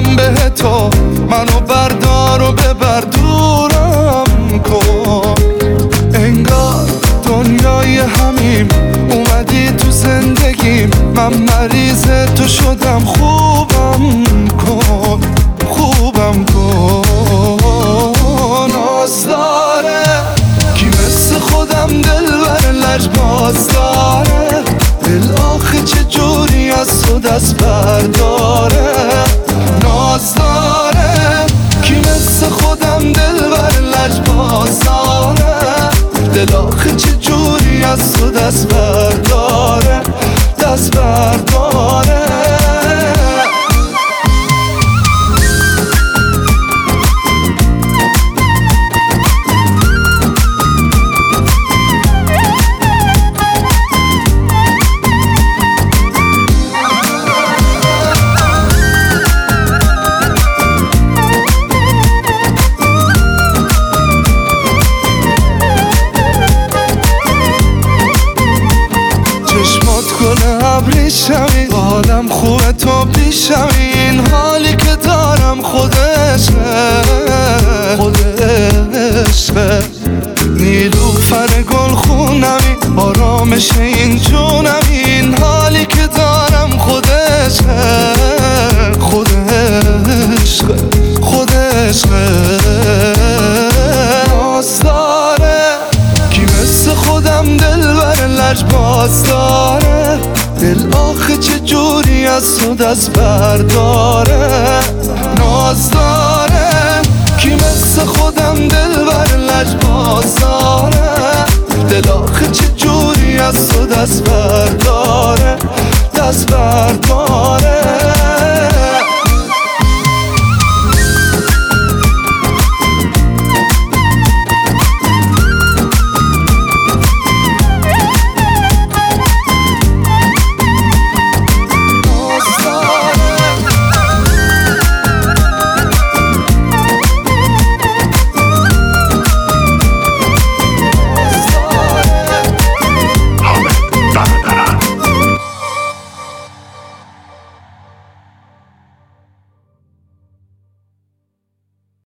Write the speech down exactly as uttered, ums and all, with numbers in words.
میگم به تو، منو بردار و ببر دورم کن. انگار دنیای همیم، اومدی تو زندگیم، من مریض تو شدم. خوبم کن، خوبم کن. ناز داره کی مثل خودم دلبر لجباز داره، دل آخه چجوری از تو دست برداره. ناز داره کی مثل خودم دلبر لجباز داره، دل آخه چجوری از تو دست برداره، دست برداره. گل ابریشمی، حالم خوبه تو پیشمی، این حالی که دارم خودشه، خودشه. نیلوفر گل خونمی، آرامش این جونمی، این حالی که دارم خودشه، خودشه، خودشه. ناز داره کی مثل خودم دلبر لجباز داره، دل آخه چجوری از تو دست برداره. ناز داره کی مثل خودم دلبر لجباز داره، دل آخه چجوری از تو دست برداره، دست برداره.